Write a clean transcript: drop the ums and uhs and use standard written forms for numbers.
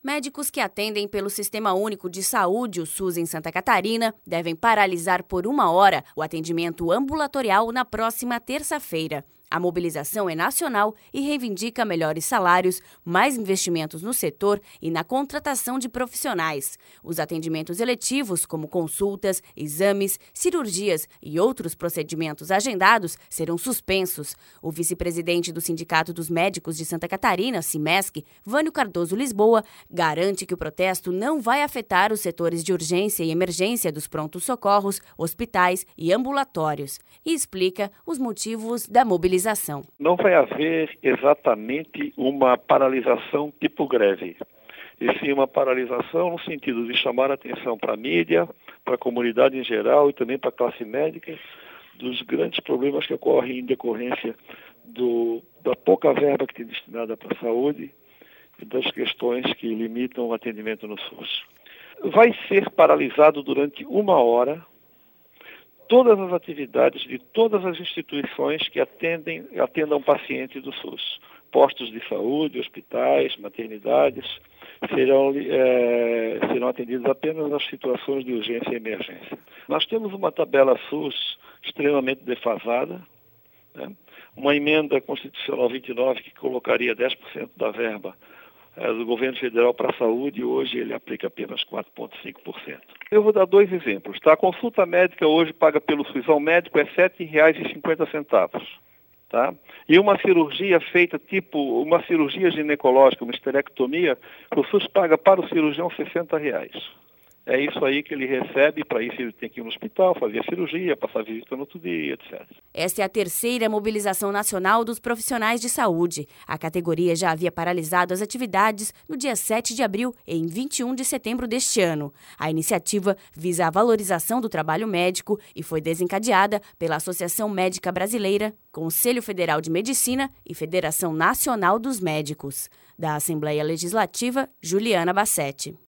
Médicos que atendem pelo Sistema Único de Saúde, o SUS, em Santa Catarina, devem paralisar por 1 hora o atendimento ambulatorial na próxima terça-feira. A mobilização é nacional e reivindica melhores salários, mais investimentos no setor e na contratação de profissionais. Os atendimentos eletivos, como consultas, exames, cirurgias e outros procedimentos agendados, serão suspensos. O vice-presidente do Sindicato dos Médicos de Santa Catarina, Simesc, Vânio Cardoso Lisboa, garante que o protesto não vai afetar os setores de urgência e emergência dos prontos-socorros, hospitais e ambulatórios e explica os motivos da mobilização. Não vai haver exatamente uma paralisação tipo greve, e sim uma paralisação no sentido de chamar a atenção para a mídia, para a comunidade em geral e também para a classe médica dos grandes problemas que ocorrem em decorrência da pouca verba que tem destinada para a saúde e das questões que limitam o atendimento no SUS. Vai ser paralisado durante 1 hora todas as atividades de todas as instituições que atendam pacientes do SUS. Postos de saúde, hospitais, maternidades, serão atendidos apenas nas situações de urgência e emergência. Nós temos uma tabela SUS extremamente defasada, né? Uma emenda constitucional 29 que colocaria 10% da verba do governo federal para a saúde, hoje ele aplica apenas 4,5%. Eu vou dar 2 exemplos. Tá? A consulta médica hoje paga pelo SUS ao médico é R$ 7,50. Tá? E uma cirurgia feita tipo uma cirurgia ginecológica, uma esterectomia, o SUS paga para o cirurgião R$ 60. É isso aí que ele recebe, para isso ele tem que ir no hospital, fazer a cirurgia, passar visita no outro dia, etc. Esta é a terceira mobilização nacional dos profissionais de saúde. A categoria já havia paralisado as atividades no dia 7 de abril e em 21 de setembro deste ano. A iniciativa visa a valorização do trabalho médico e foi desencadeada pela Associação Médica Brasileira, Conselho Federal de Medicina e Federação Nacional dos Médicos. Da Assembleia Legislativa, Juliana Bassetti.